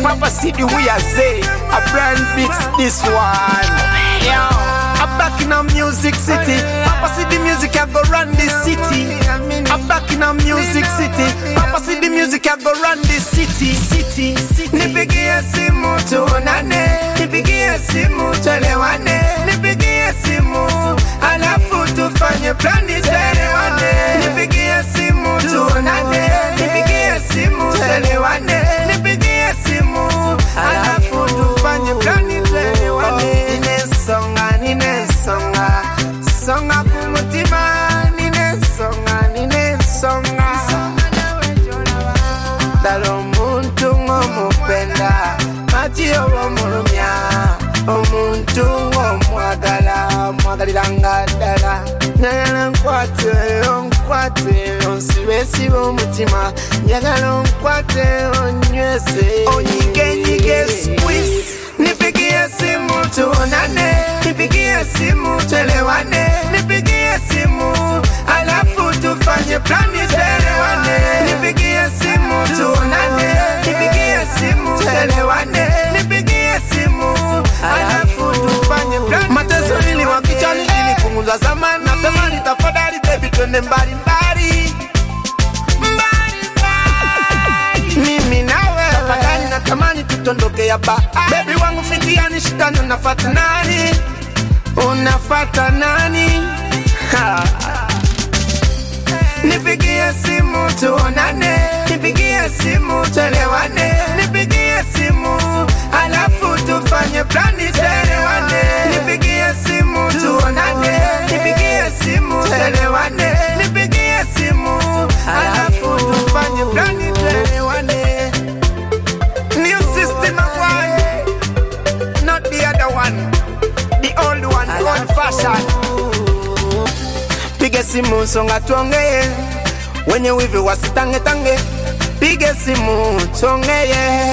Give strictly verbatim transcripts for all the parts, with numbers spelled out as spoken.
Papa City we are say a brand mix this one. Yo, I'm back in a music city. Papa City music I go run this city. I'm back in a music city. Papa City music I go run this city. City, city. Nipigie simu tuonane, nipigie simu tuelewane, nipigie simu alafu tufanye plani tuelewane, nipigie simu tuonane, nipigie simu tuelewane, nipigie simu alafu tufanye plani tuelewane. Nine songa, nine songa, songa kumutima, nine songa, nine songa. Dalo muntu ngomupenda, matio womulumya, omuntu ngomwagala, mwagalilanga dala. Nyagala nkwate, onkwate, onsiwesi w'omutima, nyagala onkwate, onywese, onyige nyige squeeze. Nipigie simu tuonane, nipigie simu tuelewane, nipigie simu alafu tufanye plani tuelewane, nipigie simu tuonane, nipigie simu tuelewane, nipigie simu alafu tufanye plani. Mateso nili wakichani ili punguza zamani, natamani tafadhali baby twende mbali mbali mbali mbali, mimi nawe tafadhali natamani tutondoke ya ba. Baby wangu fitiani shitani unafata nani, unafata nani? Ha. Nipigie simu tuonane, nipigie simu tuelewane, nipigie simu alafu tufanye plani tuelewane, nipigie simu tuonane, nipigie simu tuelewane, nipigie simu alafu tufanye plani tuelewane. New system of one, not the other one, the old one, old fashion. Pige simu songa tuongeye, wenye wivi wasitange tange. Pige simu tuongeye,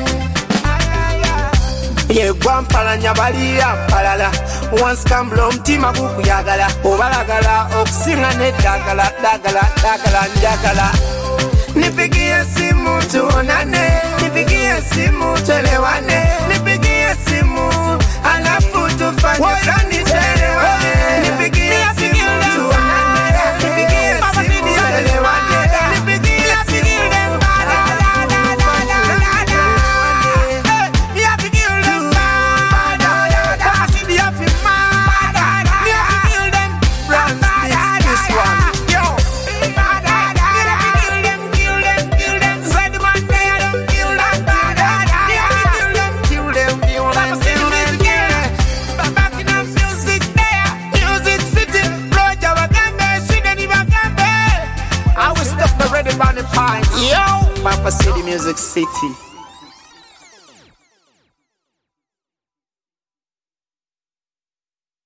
ye gwampala nyabalia palala. Once kamblo mtima gukuyagala, obalagala okusinga nedagala, dagala, dagala, njagala. Nipigie simu tuonane, nipigie simu tuelewane, nipigie simu alafu tufanye plani tuelewane, nipigie simu tuonane, nipigie simu tuelewane, nipigie simu Yo, Papa City Music City.